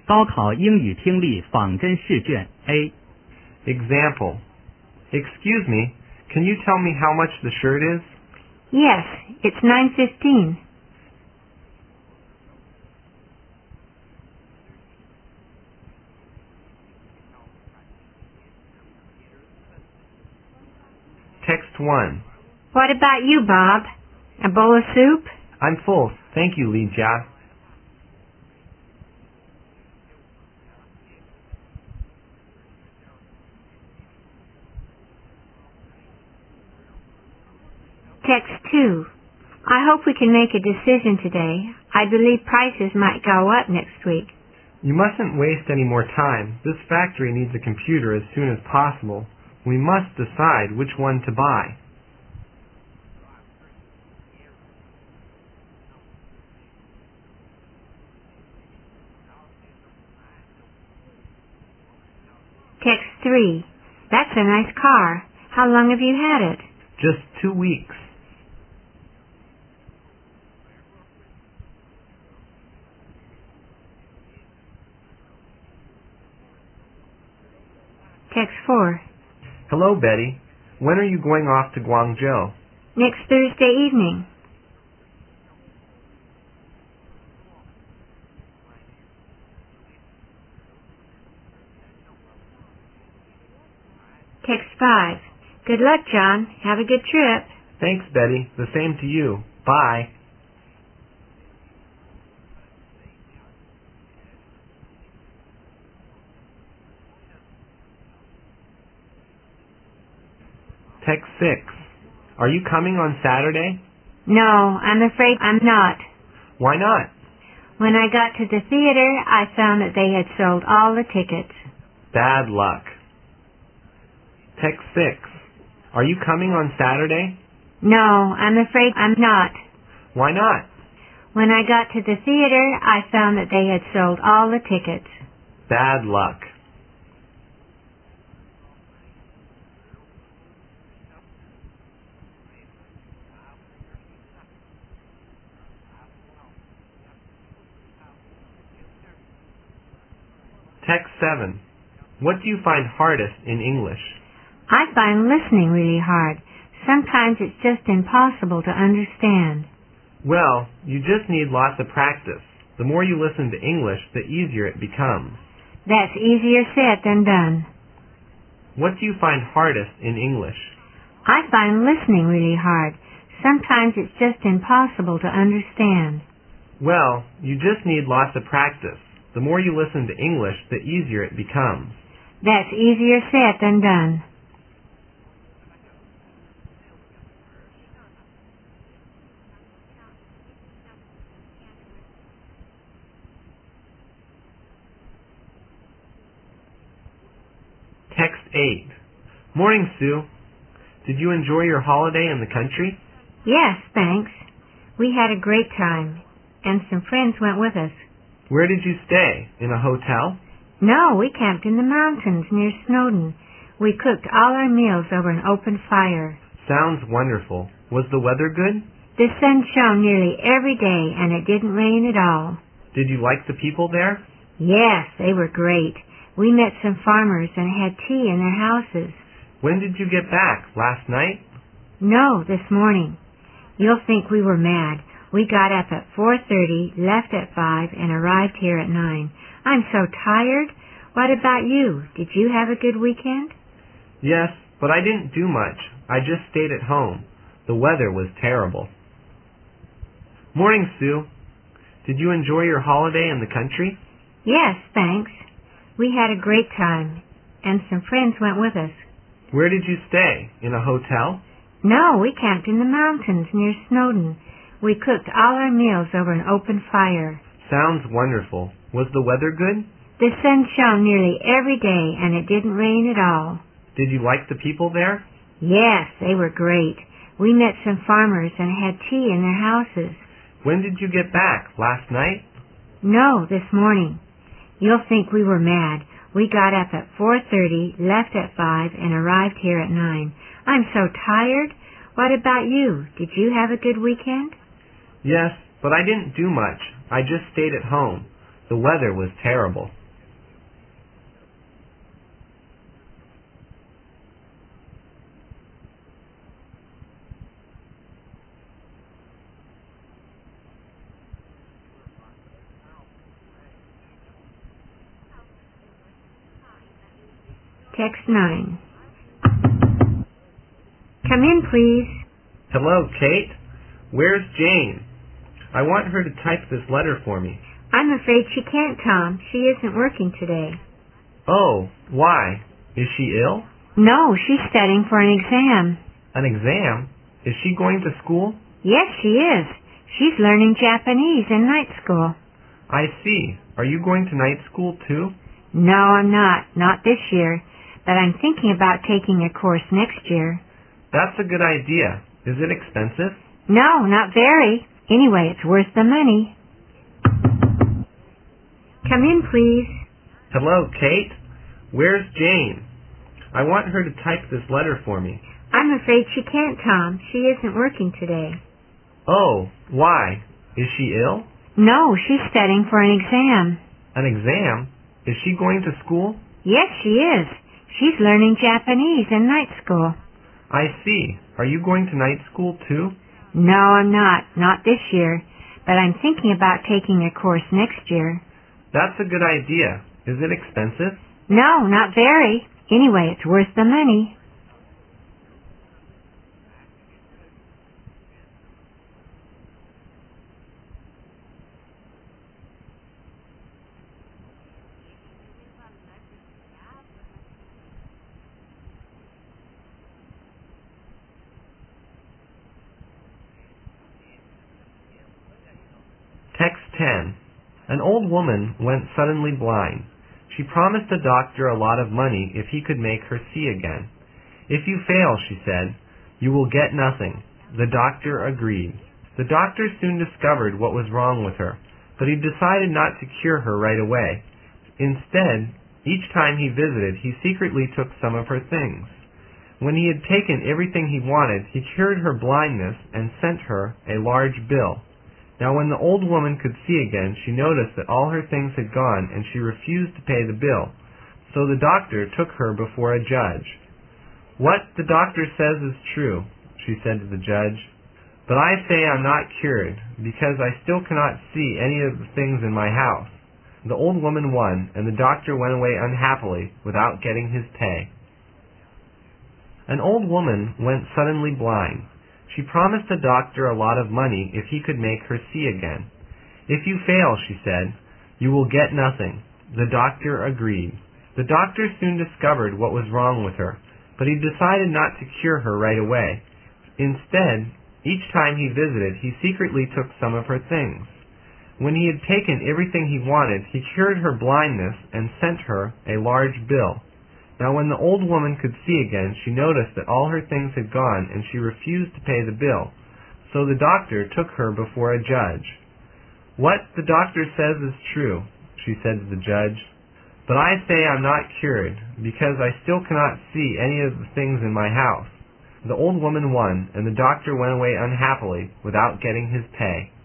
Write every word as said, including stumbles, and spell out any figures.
高考英语听力仿真试卷 A. Example. Excuse me, can you tell me how much the shirt is? Yes, it's nine fifteen. Text one. What about you, Bob? A bowl of soup? I'm full, thank you, Li Jia. Text two. I hope we can make a decision today. I believe prices might go up next week. You mustn't waste any more time. This factory needs a computer as soon as possible. We must decide which one to buy. Text three. That's a nice car. How long have you had it? Just two weeks. Text four. Hello, Betty. When are you going off to Guangzhou? Next Thursday evening. Text five. Good luck, John. Have a good trip. Thanks, Betty. The same to you. Bye. Text six. Are you coming on Saturday? No, I'm afraid I'm not. Why not? When I got to the theater, I found that they had sold all the tickets. Bad luck. Text six. Are you coming on Saturday? No, I'm afraid I'm not. Why not? When I got to the theater, I found that they had sold all the tickets. Bad luck. Text seven. What do you find hardest in English? I find listening really hard. Sometimes it's just impossible to understand. Well, you just need lots of practice. The more you listen to English, the easier it becomes. That's easier said than done. What do you find hardest in English? I find listening really hard. Sometimes it's just impossible to understand. Well, you just need lots of practice. The more you listen to English, the easier it becomes. That's easier said than done. Text eight. Morning, Sue. Did you enjoy your holiday in the country? Yes, thanks. We had a great time, and some friends went with us. Where did you stay? In a hotel? No, we camped in the mountains near Snowdon. We cooked all our meals over an open fire. Sounds wonderful. Was the weather good? The sun shone nearly every day, and it didn't rain at all. Did you like the people there? Yes, they were great. We met some farmers and had tea in their houses. When did you get back? Last night? No, this morning. You'll think we were mad. We got up at four thirty, left at five, and arrived here at nine. I'm so tired. What about you? Did you have a good weekend? Yes, but I didn't do much. I just stayed at home. The weather was terrible. Morning, Sue. Did you enjoy your holiday in the country? Yes, thanks. We had a great time, and some friends went with us. Where did you stay? In a hotel? No, we camped in the mountains near Snowdon. We cooked all our meals over an open fire. Sounds wonderful. Was the weather good? The sun shone nearly every day, and it didn't rain at all. Did you like the people there? Yes, they were great. We met some farmers and had tea in their houses. When did you get back? Last night? No, this morning. You'll think we were mad. We got up at four thirty, left at five, and arrived here at nine. I'm so tired. What about you? Did you have a good weekend? Yes, but I didn't do much. I just stayed at home. The weather was terrible. Text nine. Come in, please. Hello, Kate. Where's Jane? I want her to type this letter for me. I'm afraid she can't, Tom. She isn't working today. Oh, why? Is she ill? No, she's studying for an exam. An exam? Is she going to school? Yes, she is. She's learning Japanese in night school. I see. Are you going to night school too? No, I'm not. Not this year. But I'm thinking about taking a course next year. That's a good idea. Is it expensive? No, not very. Anyway, it's worth the money. Come in, please. Hello, Kate. Where's Jane? I want her to type this letter for me. I'm afraid she can't, Tom. She isn't working today. Oh, why? Is she ill? No, she's studying for an exam. An exam? Is she going to school? Yes, she is. She's learning Japanese in night school. I see. Are you going to night school too? No, I'm not. Not this year. But I'm thinking about taking a course next year. That's a good idea. Is it expensive? No, not very. Anyway, it's worth the money. Text ten. An old woman went suddenly blind. She promised the doctor a lot of money if he could make her see again. If you fail, she said, you will get nothing. The doctor agreed. The doctor soon discovered what was wrong with her, but he decided not to cure her right away. Instead, each time he visited, he secretly took some of her things. When he had taken everything he wanted, he cured her blindness and sent her a large bill. Now when the old woman could see again, she noticed that all her things had gone, and she refused to pay the bill. So the doctor took her before a judge. What the doctor says is true, she said to the judge. But I say I'm not cured, because I still cannot see any of the things in my house. The old woman won, and the doctor went away unhappily, without getting his pay. An old woman went suddenly blind. She promised the doctor a lot of money if he could make her see again. If you fail, she said, you will get nothing. The doctor agreed. The doctor soon discovered what was wrong with her, but he decided not to cure her right away. Instead, each time he visited, he secretly took some of her things. When he had taken everything he wanted, he cured her blindness and sent her a large bill. Now when the old woman could see again, she noticed that all her things had gone, and she refused to pay the bill. So the doctor took her before a judge. What the doctor says is true, she said to the judge. But I say I'm not cured, because I still cannot see any of the things in my house. The old woman won, and the doctor went away unhappily, without getting his pay.